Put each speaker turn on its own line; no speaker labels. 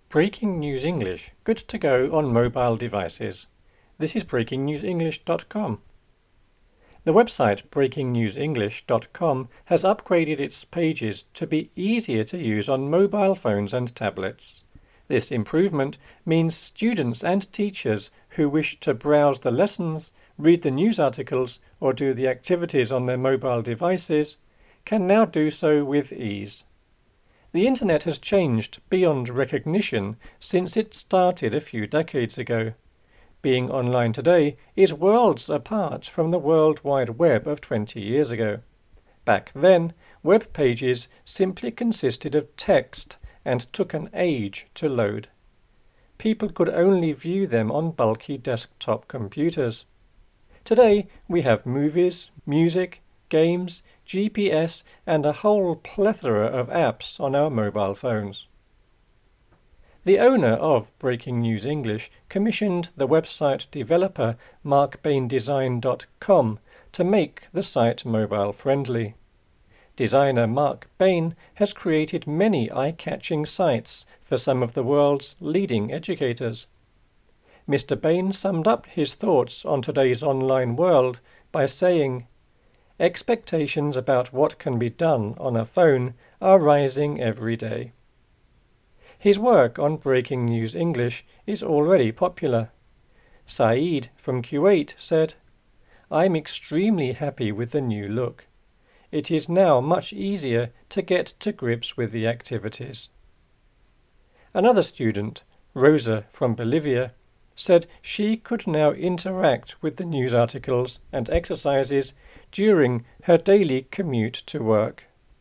Breaking News English, good to go on mobile devices. This is breakingnewsenglish.com. The website breakingnewsenglish.com has upgraded its pages to be easier to use on mobile phones and tablets. This improvement means students and teachers who wish to browse the lessons, read the news articles, or do the activities on their mobile devices can now do so with ease. The Internet has changed beyond recognition since it started a few decades ago. Being online today is worlds apart from the World Wide Web of 20 years ago. Back then, web pages simply consisted of text and took an age to load. People could only view them on bulky desktop computers. Today, we have movies, music, games, GPS, and a whole plethora of apps on our mobile phones. The owner of Breaking News English commissioned the website developer markbaindesign.com to make the site mobile-friendly. Designer Mark Bain has created many eye-catching sites for some of the world's leading educators. Mr. Bain summed up his thoughts on today's online world by saying, "Expectations about what can be done on a phone are rising every day." His work on Breaking News English is already popular. Saeed from Kuwait said, "I'm extremely happy with the new look. It is now much easier to get to grips with the activities." Another student, Rosa from Bolivia, said she could now interact with the news articles and exercises during her daily commute to work.